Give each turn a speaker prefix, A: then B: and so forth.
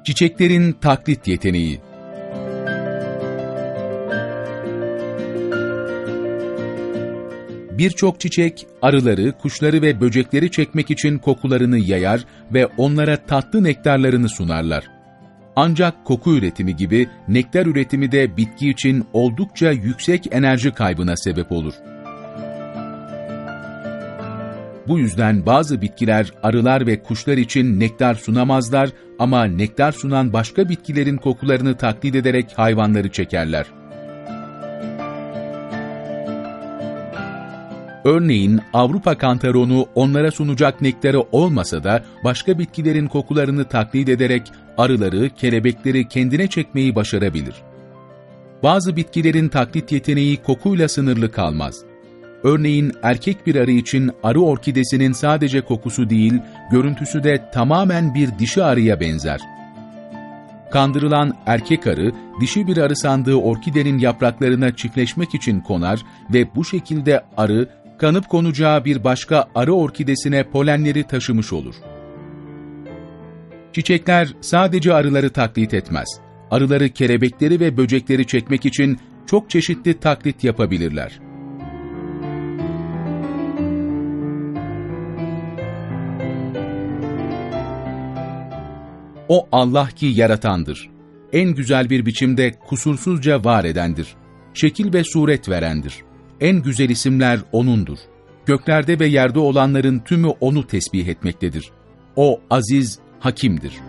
A: Çiçeklerin taklit yeteneği. Birçok çiçek, arıları, kuşları ve böcekleri çekmek için kokularını yayar ve onlara tatlı nektarlarını sunarlar. Ancak koku üretimi gibi nektar üretimi de bitki için oldukça yüksek enerji kaybına sebep olur. Bu yüzden bazı bitkiler arılar ve kuşlar için nektar sunamazlar ama nektar sunan başka bitkilerin kokularını taklit ederek hayvanları çekerler. Örneğin Avrupa kantaronu onlara sunacak nektarı olmasa da başka bitkilerin kokularını taklit ederek arıları, kelebekleri kendine çekmeyi başarabilir. Bazı bitkilerin taklit yeteneği kokuyla sınırlı kalmaz. Örneğin erkek bir arı için arı orkidesinin sadece kokusu değil, görüntüsü de tamamen bir dişi arıya benzer. Kandırılan erkek arı, dişi bir arı sandığı orkidenin yapraklarına çiftleşmek için konar ve bu şekilde arı, kanıp konacağı bir başka arı orkidesine polenleri taşımış olur. Çiçekler sadece arıları taklit etmez. Arıları, kelebekleri ve böcekleri çekmek için çok çeşitli taklit yapabilirler. O Allah ki yaratandır. En güzel bir biçimde kusursuzca var edendir. Şekil ve suret verendir. En güzel isimler O'nundur. Göklerde ve yerde olanların tümü O'nu tesbih etmektedir. O aziz, hakimdir.